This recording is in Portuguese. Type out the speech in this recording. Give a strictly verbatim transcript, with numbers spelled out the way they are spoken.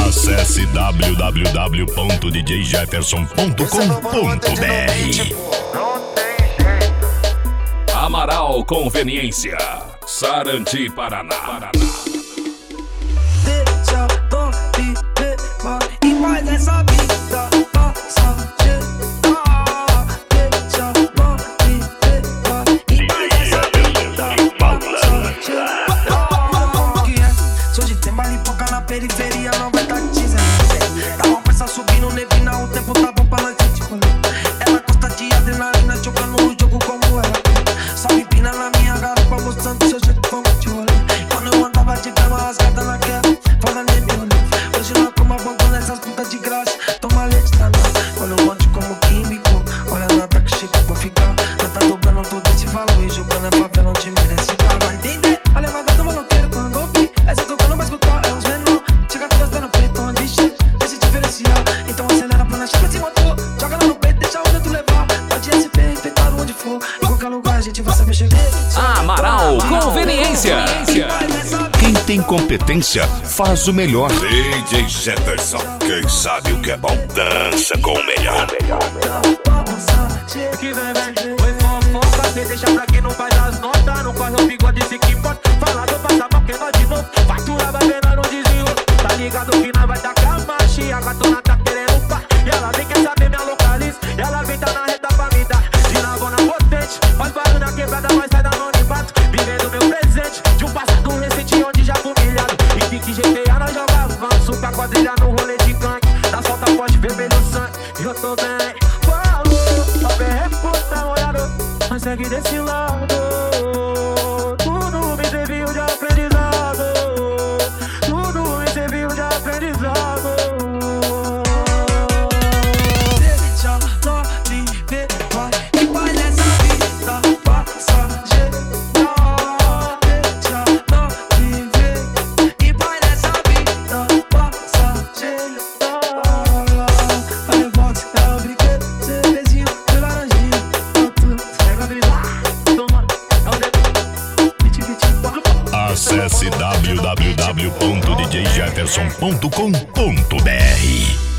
Acesse w w w ponto d j jefferson ponto com ponto b r. Amaral Conveniência, Sarandi, Paraná. Paraná. Deixa eu viver e mais essa vida passageira. Deixa eu viver e mais essa vida passageira. Que é? Sou de tema ali, boca na periferia, não vai tá dizendo. Tá bom pra essa subir no Nevina, o tempo tá bom pra noite de rolê. Ela gosta de adrenalina, jogando o jogo como ela. Só me pina na minha garupa, mostrando seu jeito como de rolê. Quando eu andava de cama rasgada naquela, fala nem me olhou. Hoje não como abandono essas putas de graça, toma leite da nada. Olha o monte como químico, olha a nota que chega pra ficar. Nós tá dobrando todo esse valor e jogando a favela onde merece ficar. Vai entender? A levada do maloqueiro quando ouvi essa tocando mais escutar, é uns menor. Chega todas dando preto, onde chega, vai se diferenciar. Então acelera pra nós, chega esse motor, joga lá no peito, deixa o vento levar. Pode S P, infectado onde for, em qualquer lugar a gente vai saber chegar. Amaral Conveniência. Quem tem competência faz o melhor. D J Jefferson, quem sabe o que é bom, dança com o melhor. Que vem, vem, foi fofoca, cê deixa pra quem não faz as notas. Não faz o bigode, se que importa. Fala do passar que nós de novo. Fatura vai ver, nós não desenrolou. Tá ligado que nós vai tacar a marcha. E a gatona tá querendo pá. E ela vem, quer saber minha localiza. E ela vem, tá na reta pra me dar. De navona potente, faz barulho na quebrada, mas sai da anonimato. Vivendo meu presente, de um passado recente onde já fui humilhado. E pique G T A nós joga avanço, com a quadrilha no rolê de gangue. Da solta forte, vermelho sangue, e eu tô bem. Falou, a P R puta molhado, mas segue desse lado. Tudo me serviu de aprendizado. Tudo me serviu de aprendizado. Deixa nós viver, vai, e vai nessa vida passageira. Deixa nós viver, e vai nessa vida passageira. Olha box, é o brinquedo, cervejinho de laranjinha. Tudo, pega a brisa, toma, é o dedo, vinte, vinte, quatro. Acesse w w w ponto d j jefferson ponto com ponto b r.